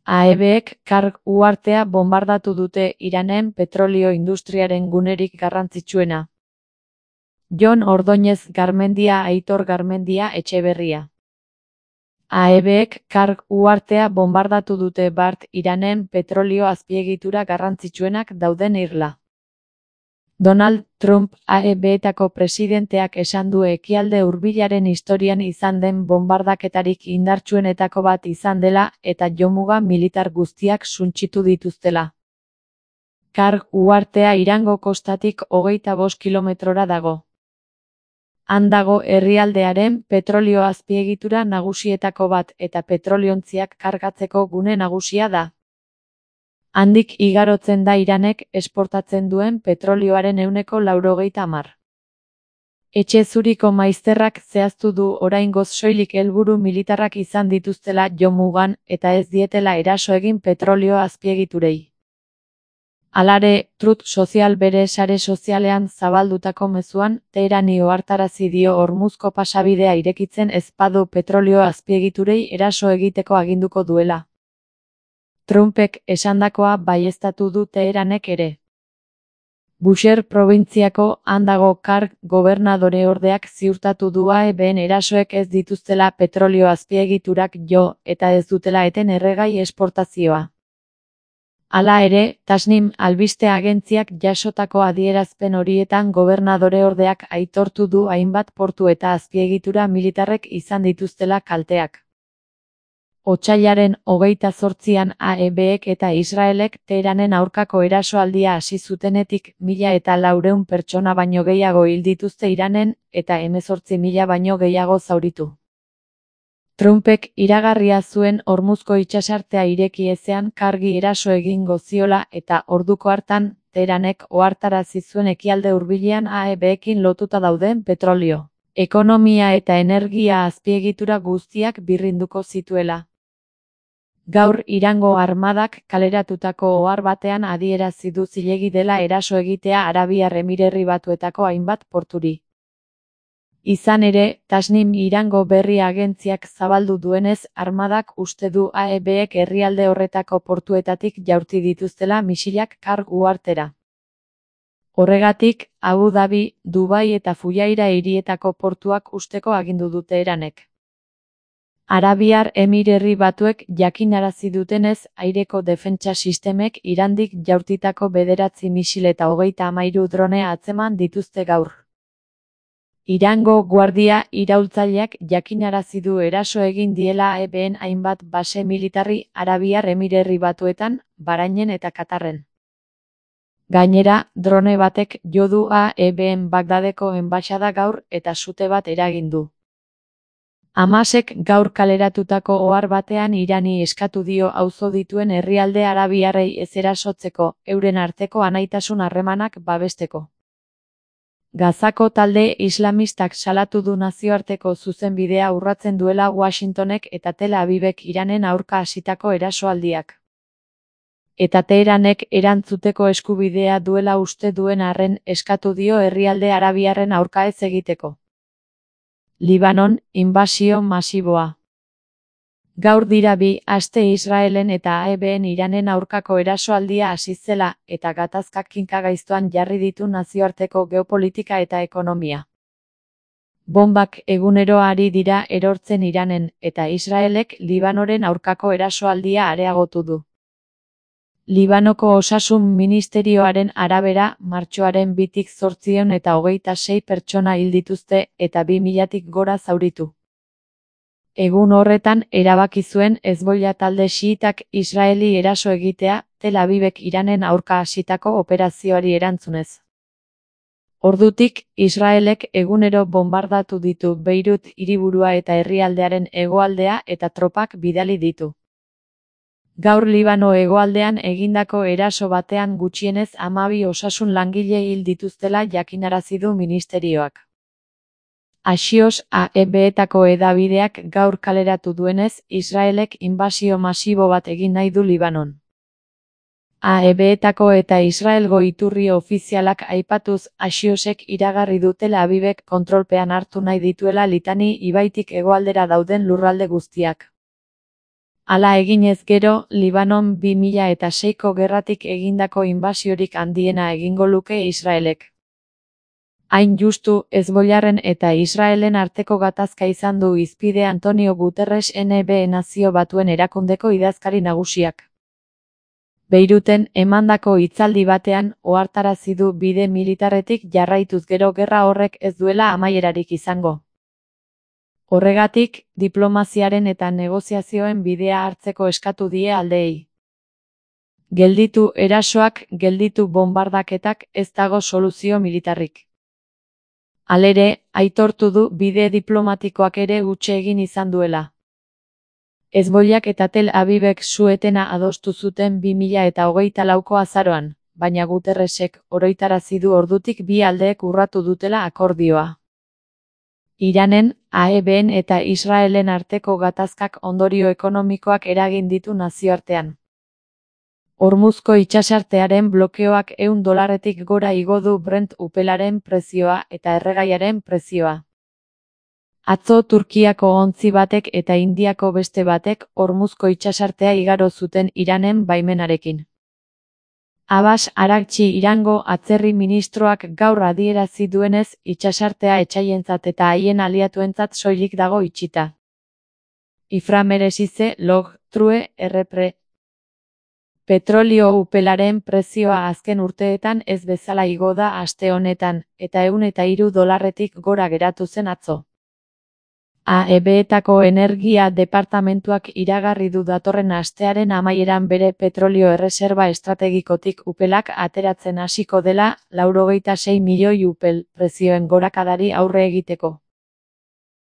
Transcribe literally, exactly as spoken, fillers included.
A E Bek Karg uhartea bonbardatu dute Iranen petrolio industriaren gunerik garrantzitsuena. Jon Ordóñez Garmendia Aitor Garmendia Etxeberria. A E Bek Karg uhartea bonbardatu dute bart Iranen petrolio azpiegitura garrantzitsuenak dauden irla. Donald Trump A E Betako presidenteak esan du Ekialde Hurbilaren historian izan den bonbardaketarik indartsuenetako bat izan dela eta jomuga militar guztiak suntsitu dituztela. Karg uhartea Irango kostatik hogeita bost kilometrora dago. Han dago herrialdearen petrolio azpiegitura nagusietako bat eta petroliontziak kargatzeko gune nagusia da. Handik igarotzen da Iranek esportatzen duen petrolioaren ehuneko laurogeita hamar. Etxe Zuriko maizterrak zehaztu du oraingoz soilik helburu militarrak izan dituztela jomugan eta ez dietela eraso egin petrolio azpiegiturei. Halare, Truth Social bere sare sozialean zabaldutako mezuan, Teherani ohartarazi dio Hormuzko pasabidea irekitzen ez badu petrolio azpiegiturei eraso egiteko aginduko duela. Trumpek esandakoa baieztatu du Teheranek ere. Bushehr probintziako han dago Karg gobernadoreordeak ziurtatu du A E Ben erasoek ez dituztela petrolio azpiegiturak jo eta ez dutela eten erregai esportazioa. Hala ere, Tasnim albiste agentziak jasotako adierazpen horietan gobernadoreordeak aitortu du hainbat portu eta azpiegitura militarrek izan dituztela kalteak. Otsailaren hogeita zortzian A E Bek eta Israelek Teheranen aurkako erasoaldia hasi zutenetik mila eta laurehun pertsona baino gehiago hil dituzte Iranen eta hemezortzi mila baino gehiago zauritu. Trumpek iragarria zuen Hormuzko itsasartea ireki ezean Kargi eraso egingo ziola eta orduko hartan Teheranek ohartarazi zuen Ekialde Hurbilean A E Bekin lotuta dauden petrolio, ekonomia eta energia azpiegitura guztiak birrinduko zituela. Gaur Irango armadak kaleratutako ohar batean adierazi du zilegi dela eraso egitea Arabiar Emirerri Batuetako hainbat porturi. Izan ere, Tasnim Irango berri agentziak zabaldu duenez, armadak uste du A E Bek herrialde horretako portuetatik jaurti dituztela misilak Karg uhartera. Horregatik, Abu Dhabi, Dubai eta Fujairah hirietako portuak usteko agindu dute Teheranek. Arabiar Emirerri Batuek jakinarazi dutenez, aireko defentsa sistemek Irandik jaurtitako bederatzi misil eta hogeita hamairu drone atzeman dituzte gaur. Irango guardia iraultzaileak jakinarazi du eraso egin diela A E Ben hainbat base militarri Arabiar Emirerri Batuetan, Bahrainen eta Katarren. Gainera, drone batek jo du A E Ben Bagdadeko enbaxada gaur eta sute bat eragin du. Hamasek gaur kaleratutako ohar batean Irani eskatu dio auzo dituen herrialde arabiarrei ez erasotzeko, euren arteko anaitasun harremanak babesteko. Gazako talde islamistak salatu du nazioarteko zuzenbidea urratzen duela Washingtonek eta Tel Avivek Iranen aurka hasitako erasoaldiak. Eta Teheranek erantzuteko eskubidea duela uste duen arren eskatu dio herrialde arabiarren aurka ez egiteko. Libanon, inbasio masiboa. Gaur dira bi aste Israelen eta A E Ben Iranen aurkako erasoaldia hasi zela eta gatazkak kinkagaiztoan jarri ditu nazioarteko geopolitika eta ekonomia. Bombak egunero ari dira erortzen Iranen eta Israelek Libanoren aurkako erasoaldia areagotu du. Libanoko osasun ministerioaren arabera, martxoaren bitik zortziehun eta hogeita sei pertsona hil dituzte eta bi milatik gora zauritu. Egun horretan erabaki zuen Hezbollah talde xiitak Israeli eraso egitea, Tel Avivek Iranen aurka hasitako operazioari erantzunez. Ordutik, Israelek egunero bonbardatu ditu Beirut hiriburua eta herrialdearen hegoaldea eta tropak bidali ditu. Gaur Libano hegoaldean egindako eraso batean gutxienez hamabi osasun langile hil dituztela jakinarazi du ministerioak. Axios A E Betako hedabideak gaur kaleratu duenez, Israelek inbasio masibo bat egin nahi du Libanon. A E Betako eta Israelgo iturri ofizialak aipatuz, Axiosek iragarri du Tel Avivek kontrolpean hartu nahi dituela Litani ibaitik hegoaldera dauden lurralde guztiak. Hala eginez gero, Libanon bi mila eta seiko gerratik egindako inbasiorik handiena egingo luke Israelek. Hain justu, Hezbolaren eta Israelen arteko gatazka izan du hizpide Antonio Guterres N B Nazio Batuen Erakundeko idazkari nagusiak. Beiruten emandako hitzaldi batean ohartarazi du bide militarretik jarraituz gero gerra horrek ez duela amaierarik izango. Horregatik, diplomaziaren eta negoziazioen bidea hartzeko eskatu die aldeei. Gelditu erasoak, gelditu bonbardaketak, ez dago soluzio militarrik. Halere, aitortu du bide diplomatikoak ere huts egin izan duela. Hezbollak eta Tel Avivek su-etena adostu zuten bi mila eta hogeita lauko azaroan, baina Guterresek oroitarazi du ordutik bi aldeek urratu dutela akordioa. Iranen, A E Ben eta Israelen arteko gatazkak ondorio ekonomikoak eragin ditu nazioartean. Hormuzko itsasartearen blokeoak ehun dolarretik gora igo du Brent upelaren prezioa eta erregaiaren prezioa. Atzo Turkiako ontzi batek eta Indiako beste batek Hormuzko itsasartea igaro zuten Iranen baimenarekin. Abbas Araghchi Irango atzerri ministroak gaur adierazi duenez, itsasartea etsaientzat eta haien aliatuentzat soilik dago itxita. Ifra meresize log, true, errepre. Petrolio upelaren prezioa azken urteetan ez bezala igo da aste honetan, eta ehun eta hiru dolarretik gora geratu zen atzo. A E Betako energia departamentuak iragarri du datorren astearen amaieran bere petrolio erreserba estrategikotik upelak ateratzen hasiko dela, laurogeita sei milioi upel prezioen gorakadari aurre egiteko.